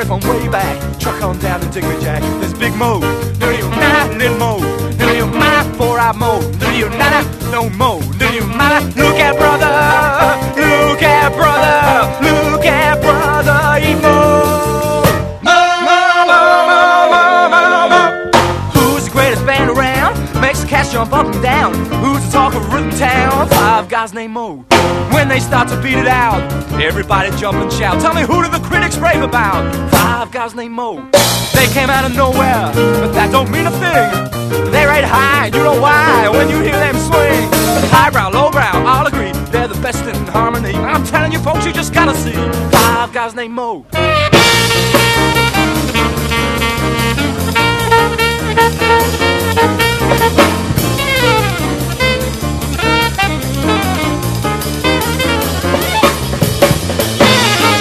story from way back. Truck on down and dig me, Jack. There's Big Mo, do you not, Little Mo, do you not, Four-Eyed Mo, do you not, no Mo, do you not? Look at brother, look at brother, look at brother Emo. Who's the greatest band around? Makes the cats jump up and down. Who's the talk of Rhythm Town? Five guys named Mo. When they start to beat it out, everybody jump and shout. Tell me, who do the critics rave about? Five guys named Mo. They came out of nowhere, but that don't mean a thing. They rate high, you know why, when you hear them swing. Highbrow, lowbrow, all agree, they're the best in harmony. I'm telling you folks, you just gotta see Five guys named Mo.